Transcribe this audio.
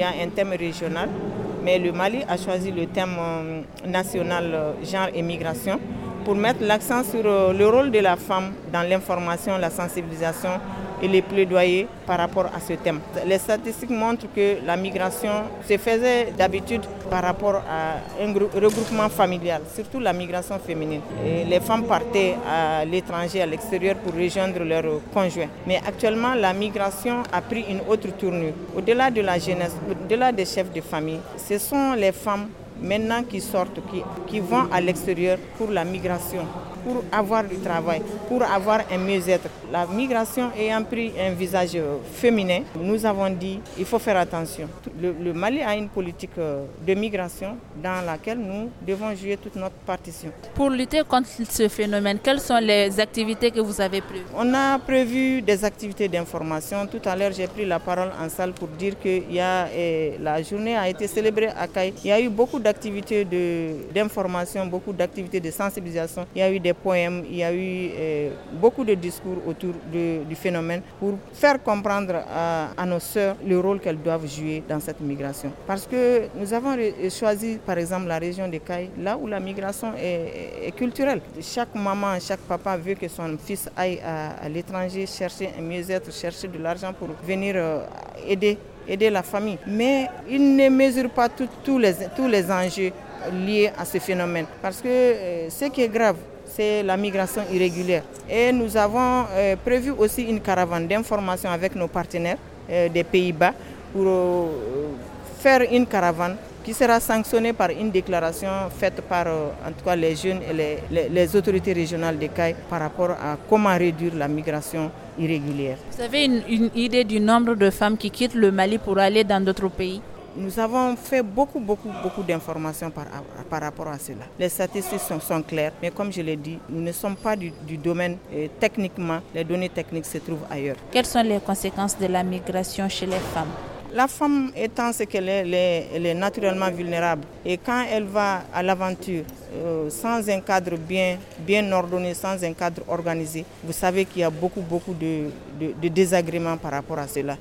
a un thème régional, mais le Mali a choisi le thème national genre et migration pour mettre l'accent sur le rôle de la femme dans l'information, la sensibilisation et les plaidoyers par rapport à ce thème. Les statistiques montrent que la migration se faisait d'habitude par rapport à un regroupement familial, surtout la migration féminine. Et les femmes partaient à l'étranger, à l'extérieur pour rejoindre leurs conjoints. Mais actuellement, la migration a pris une autre tournure. Au-delà de la jeunesse, au-delà des chefs de famille, ce sont les femmes maintenant qui sortent, qui vont à l'extérieur pour la migration, pour avoir du travail, pour avoir un mieux-être. La migration ayant pris un visage féminin, nous avons dit qu'il faut faire attention. Le Mali a une politique de migration dans laquelle nous devons jouer toute notre partition. Pour lutter contre ce phénomène, quelles sont les activités que vous avez prévues? On a prévu des activités d'information. Tout à l'heure, j'ai pris la parole en salle pour dire que la journée a été célébrée à Caille. Il y a eu beaucoup d'activités d'information, beaucoup d'activités de sensibilisation. Il y a eu des poèmes, il y a eu beaucoup de discours autour du phénomène pour faire comprendre à nos sœurs le rôle qu'elles doivent jouer dans cette migration. Parce que nous avons choisi par exemple la région de Caille, là où la migration est culturelle. Chaque maman, chaque papa veut que son fils aille à l'étranger chercher un mieux-être, chercher de l'argent pour venir aider la famille. Mais il ne mesure pas tous les enjeux liés à ce phénomène. Parce que ce qui est grave, c'est la migration irrégulière. Et nous avons prévu aussi une caravane d'information avec nos partenaires des Pays-Bas pour faire une caravane qui sera sanctionnée par une déclaration faite par en tout cas les jeunes et les autorités régionales de Caille par rapport à comment réduire la migration irrégulière. Vous avez une idée du nombre de femmes qui quittent le Mali pour aller dans d'autres pays? Nous avons fait beaucoup d'informations par rapport à cela. Les statistiques sont claires, mais comme je l'ai dit, nous ne sommes pas du domaine techniquement, les données techniques se trouvent ailleurs. Quelles sont les conséquences de la migration chez les femmes? La femme étant ce qu'elle est, elle est naturellement vulnérable. Et quand elle va à l'aventure, sans un cadre bien ordonné, sans un cadre organisé, vous savez qu'il y a beaucoup de désagréments par rapport à cela.